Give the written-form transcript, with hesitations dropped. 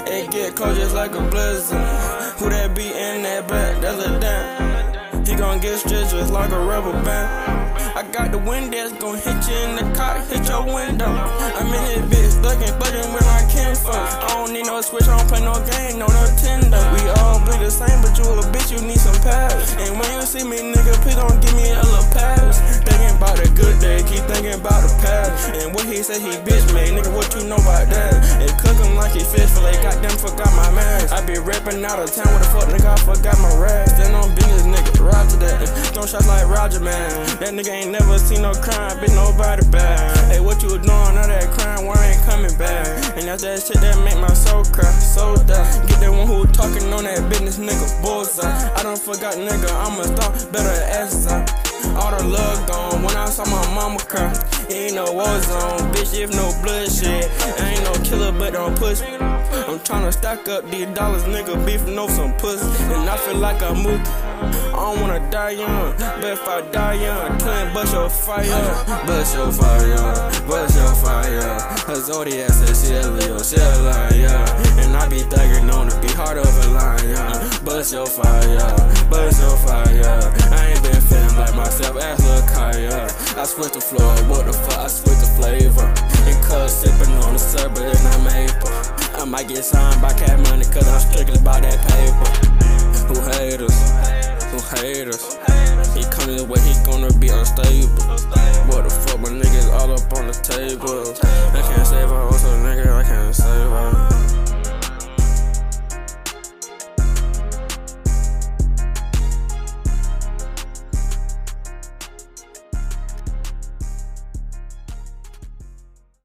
It get cold just like a blizzard. Who that be in that back? That's a damn. He gon' get stretched just like a rubber band. I got the wind that's gon' hit you in the car, hit your window. I'm in this bitch thuggin', buggin' when I can fuck. I don't need no switch, I don't play no game, no Nintendo. We all bleed the same, but you a bitch, you need some pads. And when you see me, nigga, please don't give me a little pass. Thinking about a good day, keep thinking about the past. And what he said he bitch made, nigga, what you know about that? And cook him like he fish fillet, goddamn forgot my mask. I be rapping out of town with the fuck, nigga, I forgot my rags. Stand on business, nigga, ride to that. Throwing shots like Roger, man. That nigga ain't never seen no crime, been nobody bad. Hey, what you doing? All that crime, why ain't coming back? And that's that shit that make my soul cry, so die. Get that one who talking on that business, nigga, bullseye. I done forgot, nigga, I'm a star, better ass out. All the love gone when I saw my mama cry. It ain't no war zone, bitch, if no bloodshed. I ain't no killer, but don't push me. I'm tryna stack up these dollars, nigga, beefing over some pussy. And I feel like a mookie. I don't wanna die young, but if I die young, twin, bust your fire. Bust your fire, bust your fire. Her Zodiac said she a Leo, she a liar. And I be thuggin' on the beat, heart of a lion. Bust your fire, bust your fire. I ain't been feeling like myself, ask Lil Kaya. I switch the floor, what the fuck, I switch the flavor. And cuz sippin' on the syrup and I maple. I might get signed by Cat Money, cause I'm strictly about that pay.